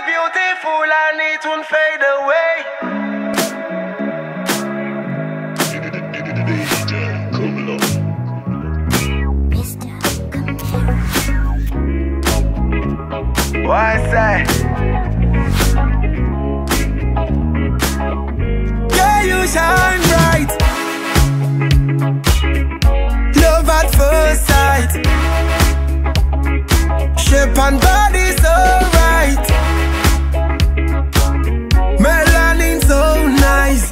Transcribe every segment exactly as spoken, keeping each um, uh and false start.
beautiful and it won't fade away. Why say? Yeah, you shine bright. Love at first sight. Shape and body so right. Melanin so nice.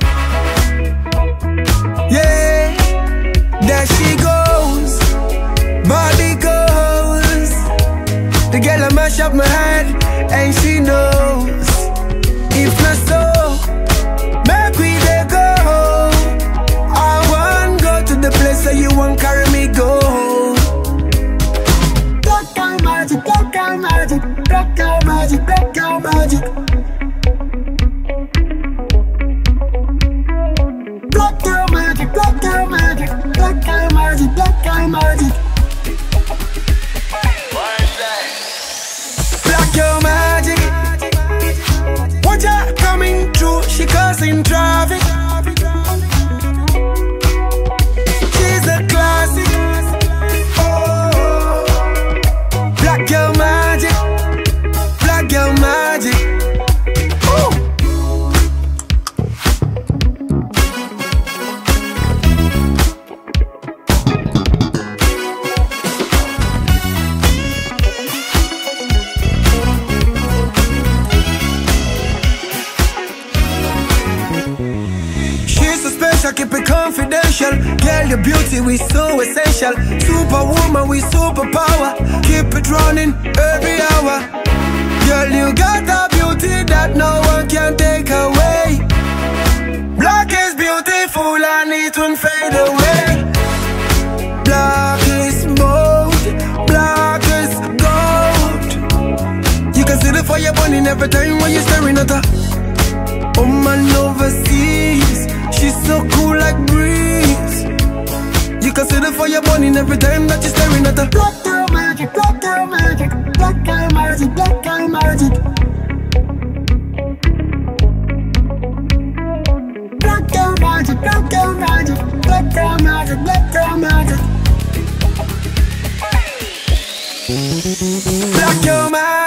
Yeah, there she goes. Body goes. The girl I mash up my head, and she knows. If not so, make we dey go. I want go to the place where you want carry me go. Black out magic, black out magic, black out magic, black out magic. Black out magic, black out magic, black out magic, black out magic. Black out magic. Watch her coming through, she causing traffic. She's a classic. Oh, black girl magic, black girl magic. Ooh. Keep it confidential. Girl, your beauty we so essential. Superwoman, we superpower. Keep it running every hour. Girl, you got a beauty that no one can take away. Black is beautiful and it won't fade away. Black is gold, black is gold. You can see the fire burning every time when you're staring at her. Oh man, overseas, she's so cool like breeze. You can see the fire burning every time that you're staring at her. Black girl magic, black girl magic, black girl magic, black girl magic. Black girl magic, black girl magic, black girl magic, black girl magic. Black girl magic.